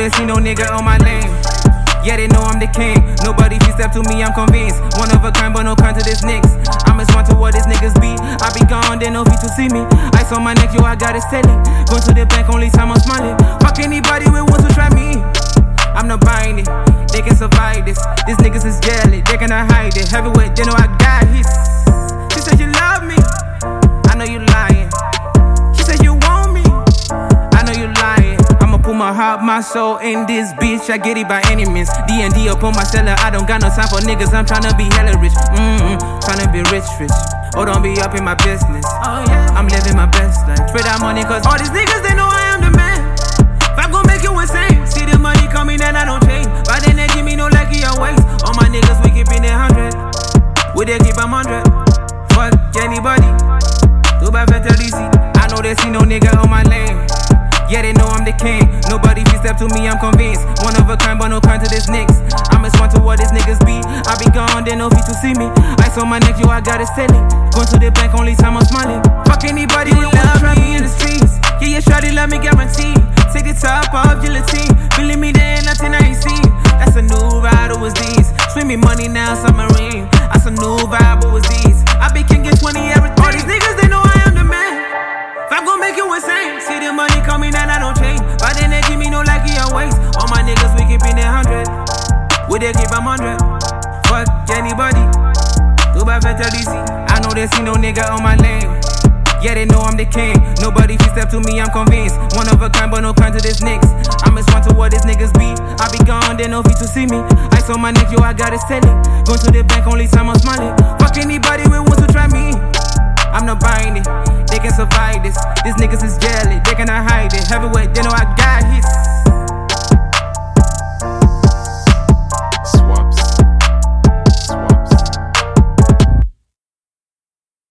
they see no nigga on my lane. Yeah, they know I'm the king. Nobody fi step to me, I'm convinced. One of a kind, but no kind to this niggas. I'm as one to what these niggas be. I be gone, they no fit to see me. Ice on my neck, yo, I got it steady. Going to the bank, only time I'm smiling. Fuck anybody who wants to try me. I'm not buying it. They can survive this. These niggas is jelly, they cannot hide it. Heavyweight, they know I got hits. She said you love me. I know you lying. She said you want me. I know you lying. I'ma put my heart, my soul in this bitch. I get it by any means. D&D up on my cellar. I don't got no time for niggas. I'm tryna be hella rich. Tryna be rich. Oh, don't be up in my business. Oh yeah, I'm living my best life. Spread out money cause all these niggas, they know I am the man. If I'm gon' make you insane, see the money coming and I don't change. But then they give me no lucky or waste. All my niggas, we keepin' it 100. We they keep 'em 100. Fuck anybody. Too bad for DC. I know they see no nigga on my lane. Yeah, they know I'm the king. Nobody fi step to me, I'm convinced. One of a kind, but no kind to this niggas. I'm as one to what these niggas be. I be gone, they no fit to see me. Ice on my neck, yo, I got it steady. Going to the bank, only time I'm smiling. Fuck anybody who love me in the streets. Yeah, shawty love me, guarantee. Take the top off, guillotine. Believe me, there ain't nothing I ain't seen. That's a new ride, it was these. Swimming money now, submarine. That's a new vibe, it was these. I be king get 20 everything. All these niggas, they know I am the man. If I'm gon' make you insane, see the money coming and I don't change. But then they give me no lucky or waste. All my niggas, we keepin' it 100. We they keep 'em 100. Fuck anybody. Too bad for DC. I know they see no nigga on my lane. Yeah, they know I'm the king. Nobody fi step to me, I'm convinced. One of a kind, but no kind to this niggas. I'm as one to what these niggas be. I be gone, they no fit to see me. Ice on my neck, yo, I got it steady. Going to the bank, only time I'm smiling. Fuck anybody who wants to try me. I'm not buying it. They can survive this. These niggas is jelly, they cannot hide it. Heavyweight, they know I got